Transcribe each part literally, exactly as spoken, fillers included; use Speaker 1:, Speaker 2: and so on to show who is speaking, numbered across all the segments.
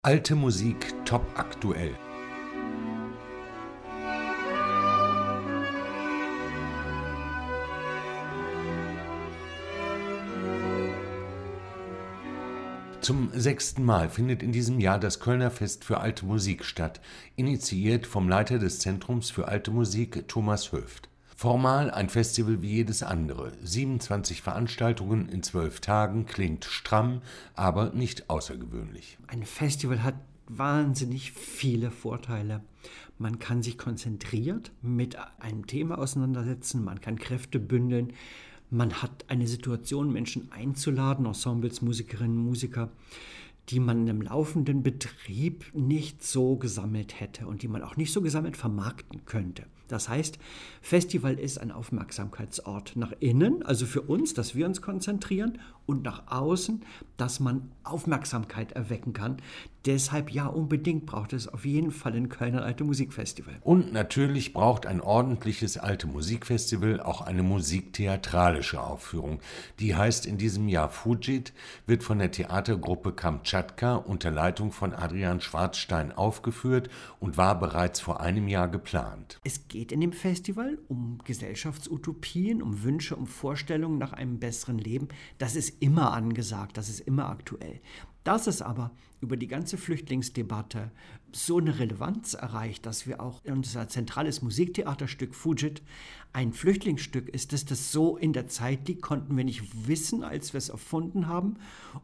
Speaker 1: Alte Musik top aktuell. Zum sechsten Mal findet in diesem Jahr das Kölner Fest für Alte Musik statt, initiiert vom Leiter des Zentrums für Alte Musik, Thomas Höft. Formal ein Festival wie jedes andere. siebenundzwanzig Veranstaltungen in zwölf Tagen klingt stramm, aber nicht außergewöhnlich.
Speaker 2: Ein Festival hat wahnsinnig viele Vorteile. Man kann sich konzentriert mit einem Thema auseinandersetzen, man kann Kräfte bündeln, man hat eine Situation, Menschen einzuladen, Ensembles, Musikerinnen, Musiker, die man im laufenden Betrieb nicht so gesammelt hätte und die man auch nicht so gesammelt vermarkten könnte. Das heißt, Festival ist ein Aufmerksamkeitsort nach innen, also für uns, dass wir uns konzentrieren, und nach außen, dass man Aufmerksamkeit erwecken kann. Deshalb ja, unbedingt braucht es auf jeden Fall in Köln ein Alte Musikfestival.
Speaker 1: Und natürlich braucht ein ordentliches Alte Musikfestival auch eine musiktheatralische Aufführung. Die heißt in diesem Jahr Fugit, wird von der Theatergruppe Kamtschatka unter Leitung von Adrian Schwarzstein aufgeführt und war bereits vor einem Jahr geplant.
Speaker 2: Es geht in dem Festival um Gesellschaftsutopien, um Wünsche, um Vorstellungen nach einem besseren Leben. Das ist immer angesagt, das ist immer aktuell. Dass es aber über die ganze Flüchtlingsdebatte so eine Relevanz erreicht, dass wir auch unser zentrales Musiktheaterstück Fugit ein Flüchtlingsstück ist, dass das so in der Zeit liegt, konnten wir nicht wissen, als wir es erfunden haben.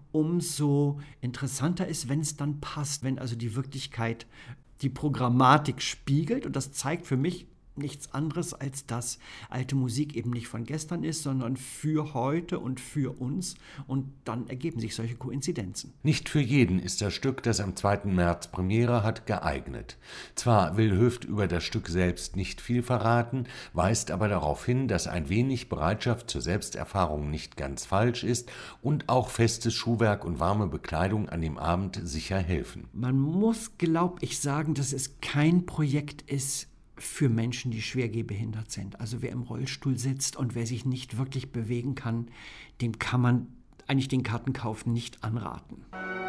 Speaker 2: Umso interessanter ist, wenn es dann passt, wenn also die Wirklichkeit die Programmatik spiegelt, und das zeigt für mich nichts anderes, als dass alte Musik eben nicht von gestern ist, sondern für heute und für uns, und dann ergeben sich solche Koinzidenzen.
Speaker 1: Nicht für jeden ist das Stück, das am zweiten März Premiere hat, geeignet. Zwar will Höft über das Stück selbst nicht viel verraten, weist aber darauf hin, dass ein wenig Bereitschaft zur Selbsterfahrung nicht ganz falsch ist und auch festes Schuhwerk und warme Bekleidung an dem Abend sicher helfen.
Speaker 2: Man muss, glaube ich, sagen, dass es kein Projekt ist für Menschen, die schwer gehbehindert sind. Also wer im Rollstuhl sitzt und wer sich nicht wirklich bewegen kann, dem kann man eigentlich den Kartenkauf nicht anraten.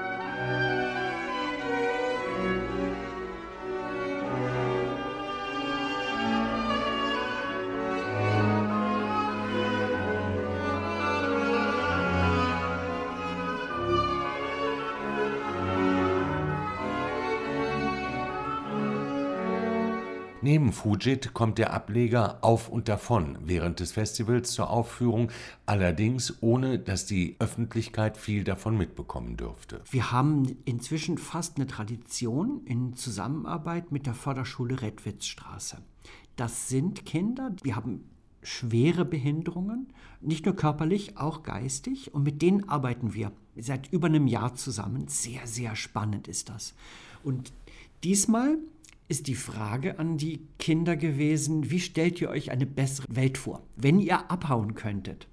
Speaker 1: Neben Fugit kommt der Ableger Auf und Davon während des Festivals zur Aufführung, allerdings ohne, dass die Öffentlichkeit viel davon mitbekommen dürfte.
Speaker 2: Wir haben inzwischen fast eine Tradition in Zusammenarbeit mit der Förderschule Redwitzstraße. Das sind Kinder, die haben schwere Behinderungen, nicht nur körperlich, auch geistig, und mit denen arbeiten wir seit über einem Jahr zusammen. Sehr, sehr spannend ist das. Und diesmal ist die Frage an die Kinder gewesen: Wie stellt ihr euch eine bessere Welt vor? Wenn ihr abhauen könntet,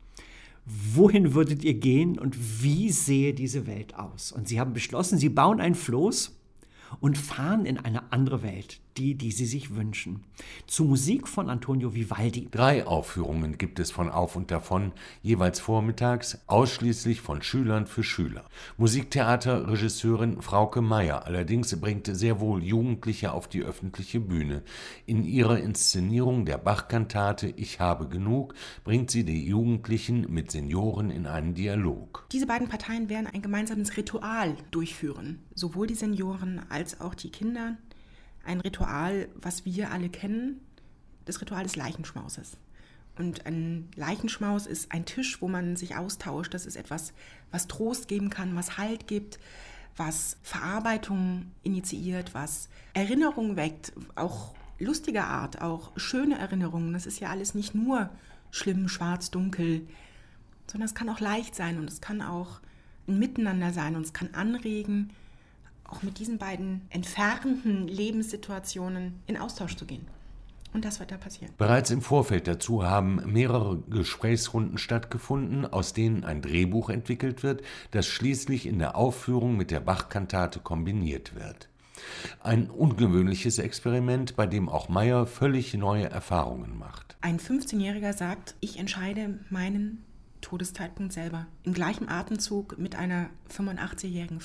Speaker 2: wohin würdet ihr gehen und wie sähe diese Welt aus? Und sie haben beschlossen, sie bauen ein Floß und fahren in eine andere Welt, die, die sie sich wünschen. Zu Musik von Antonio Vivaldi.
Speaker 1: Drei Aufführungen gibt es von Auf und Davon, jeweils vormittags, ausschließlich von Schülern für Schüler. Musiktheaterregisseurin Frauke Meyer allerdings bringt sehr wohl Jugendliche auf die öffentliche Bühne. In ihrer Inszenierung der Bach-Kantate Ich habe genug bringt sie die Jugendlichen mit Senioren in einen Dialog.
Speaker 3: Diese beiden Parteien werden ein gemeinsames Ritual durchführen, sowohl die Senioren als auch die Kinder. Ein Ritual, was wir alle kennen, das Ritual des Leichenschmauses. Und ein Leichenschmaus ist ein Tisch, wo man sich austauscht. Das ist etwas, was Trost geben kann, was Halt gibt, was Verarbeitung initiiert, was Erinnerung weckt, auch lustiger Art, auch schöne Erinnerungen. Das ist ja alles nicht nur schlimm, schwarz, dunkel, sondern es kann auch leicht sein und es kann auch ein Miteinander sein und es kann anregen, auch mit diesen beiden entfernten Lebenssituationen in Austausch zu gehen. Und das wird da passieren.
Speaker 1: Bereits im Vorfeld dazu haben mehrere Gesprächsrunden stattgefunden, aus denen ein Drehbuch entwickelt wird, das schließlich in der Aufführung mit der Bach-Kantate kombiniert wird. Ein ungewöhnliches Experiment, bei dem auch Meyer völlig neue Erfahrungen macht.
Speaker 3: Ein fünfzehnjähriger sagt, ich entscheide meinen Todeszeitpunkt selber. Im gleichen Atemzug mit einer fünfundachtzigjährigen Frau.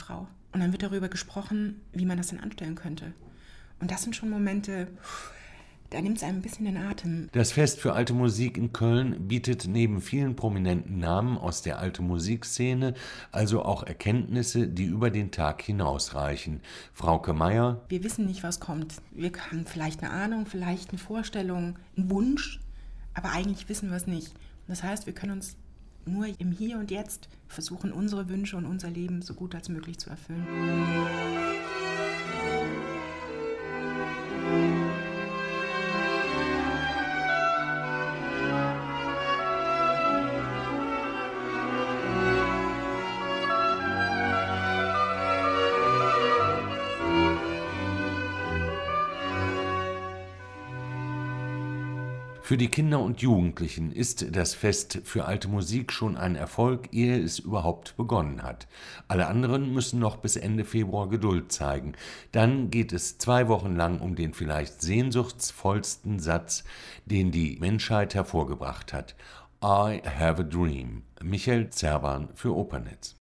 Speaker 3: Und dann wird darüber gesprochen, wie man das denn anstellen könnte. Und das sind schon Momente, da nimmt es einem ein bisschen den Atem.
Speaker 1: Das Fest für alte Musik in Köln bietet neben vielen prominenten Namen aus der alten Musikszene also auch Erkenntnisse, die über den Tag hinausreichen. Frauke Meyer:
Speaker 3: Wir wissen nicht, was kommt. Wir haben vielleicht eine Ahnung, vielleicht eine Vorstellung, einen Wunsch, aber eigentlich wissen wir es nicht. Das heißt, wir können uns nur im Hier und Jetzt versuchen, unsere Wünsche und unser Leben so gut als möglich zu erfüllen.
Speaker 1: Für die Kinder und Jugendlichen ist das Fest für alte Musik schon ein Erfolg, ehe es überhaupt begonnen hat. Alle anderen müssen noch bis Ende Februar Geduld zeigen. Dann geht es zwei Wochen lang um den vielleicht sehnsuchtsvollsten Satz, den die Menschheit hervorgebracht hat. I have a dream. Michael Zerban für Opernetz.